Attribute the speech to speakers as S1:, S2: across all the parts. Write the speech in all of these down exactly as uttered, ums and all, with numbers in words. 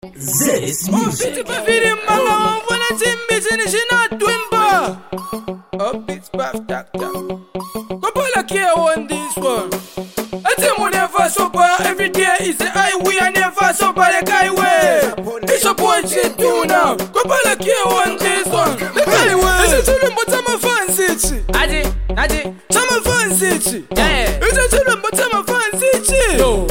S1: This music.
S2: Up it's back, tak, tak. Couple care on this one. I tell you never sober. Every day is the highway. I never sober the highway. It's a point shit too now. Couple care on this one. The highway. It's a children but I'm a fancy.
S3: Adi, adi,
S2: I'm a fancy.
S3: yeah.
S2: It's a children but I'm a fancy.
S3: Yo,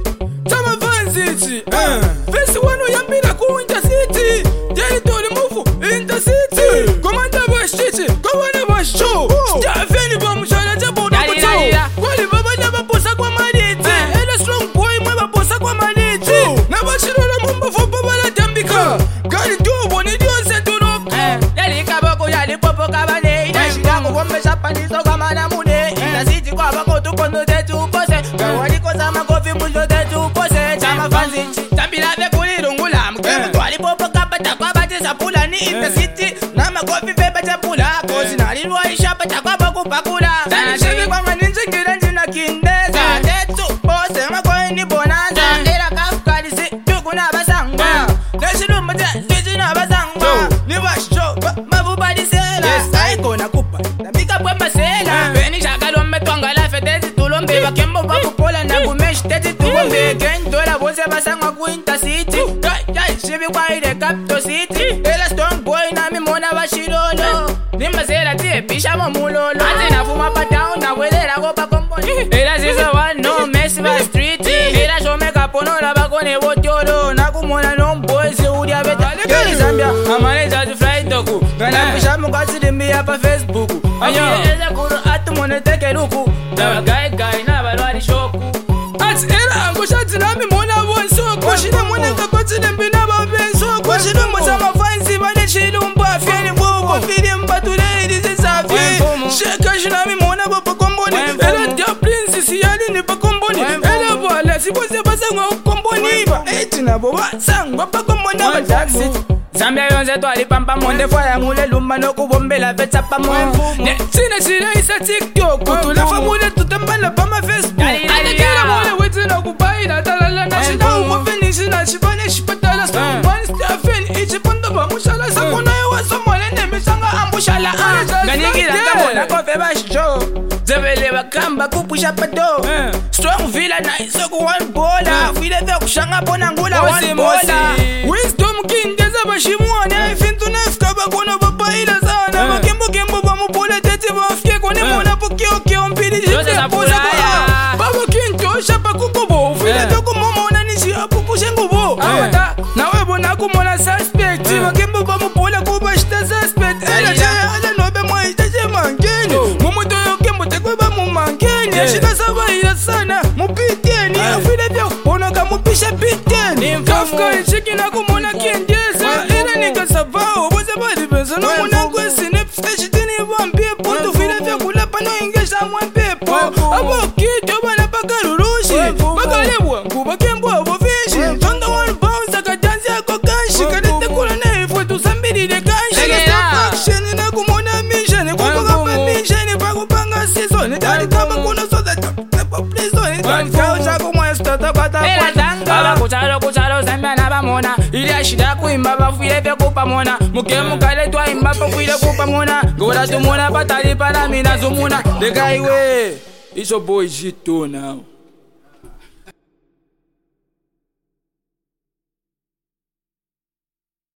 S2: I'm a fancy. First one we am in a cool intercity. Then it told the move intercity. Commander was stitching. Come on, I was show. Start any bomb shot at the boat. Kwali baba never posa kwa maniti. And a strong boy never posa kwa maniti. Never should have mumba for baba la tambika. Got it do one idiot said to look.
S3: yali kaboko yali popo kabane. Ina shida kugombesha panizo kama na mune. Ina siti kwa bako tukondo tetu pose. Kawali kosa makofi mwisho tetu pose. Chama fanzi tambila ve kulirungula. Mkemu twali popo kabata kwa bati sapula. Ni ina siti na makofi ve bata pula. Kosi nalilwa isha bata kwa baku pakula. Tana shivi kwa maninja kira njina kindeza. Tetu pose makoi ni bonanza. Ila kafukali si tukuna basangwa. Neshiru mbaja sisi na basangwa. Ni basho mabu badi sela. Aiko na kupa nabika pwe masela. Beni shakalo metwanga la fetezi tulombe. Bakembo bakupola na kumesh teti tulombe. Gen dola bonse basangwa ku intercity. Jai shivi kwa ile capital city. Ela strong boy na mi mona bashirolo. Nimba zela tie pisha mamulolo. Ate na fuma pa down na welera go pa komboni. Ela zizo one no mess ba street. Ela show make up no la bakone botyolo. Na kumona no boys uri abeta. Yoni Zambia amane zazi fly doku. Kana pisha mukasi limbi hapa Facebook. Ayo eza kuru atu mone teke luku. Na guy guy na balwani shoku.
S2: Ati era angusha tinami mona bonso. Kushina mona kakoti limbi na babenso. Kushina mbota mafansi bane chilumba. Fieni boko fili mbatule idizi safi. Sheka shinami mona bapa komboni. Era dia prince siyali ni pa komboni. Era bala siboze basangwa komboni ba. Eti na boba sangwa pa komboni ba taxi.
S3: Zambia yonze twali pampa monde fwaya ngule lumba no kubombela fetsa pa mo.
S2: Ne sina sina isa TikTok. Kutula famule tutambala pa ma Facebook. Atekera mole wezi na kubaila talala na shida ukufini shina shibane shipatala. One Stephen ichi pondo ba mushala sakuna yewa somole nemisanga ambushala.
S3: Ganyigira kamona kofe basho. Zebele bakamba kupusha pado. Strong villa na isoku one bola. File ve kushanga pona ngula one bola.
S2: Wisdom king deza bashimwane. Fintu nafika bakona babaila sana. Makembo kembo bamupole tete bafike kone mona pokio kio mpili jite poza kwa. Baba king tosha pakukubo. File toko momona nishi apupushe ngubo. Awata na webo na kumona suspect. Makembo bamupole kubashita suspect. Ela chaya ala nobe mwa itaje mangeni. Mumuto yokembo tekwe ba mumangeni. Shina sabaila sana mupiteni. Afile vyo onoka mupisha piteni. Kafka ichiki na kumona kendeza. Ila nika sabao boze badi benzo. No muna kwe sinep stage tini wambie puto. File vyo kulapa no ingesha mwempepo. Abo kito bana pakarurushi. Bakalewa kuba kembo abo fishi. Tonga one bounce akajanzi ako kanshi. Kadete kula na ifwe tusambiri de kanshi. Stop action na kumona mission. Kukuka pa mission. Pakupanga season. Dari kama kuna soda tapa prison. Kaucha kumwa stota kwa tapata.
S3: Baba kuchalo kuchalo Zambia na bamona. Ili shida kuimba bafile vya kupa mona. Mukemu kale twa imba bafile kupa mona. Gola tumona patali para mina zumuna. The guy way. It's your boy Jito now.